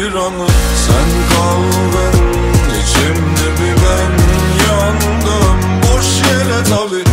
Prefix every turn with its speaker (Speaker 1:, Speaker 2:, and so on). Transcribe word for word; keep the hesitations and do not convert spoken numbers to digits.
Speaker 1: bir anı. Sen kaldın içimde, bir ben yandım. Boş yere tabi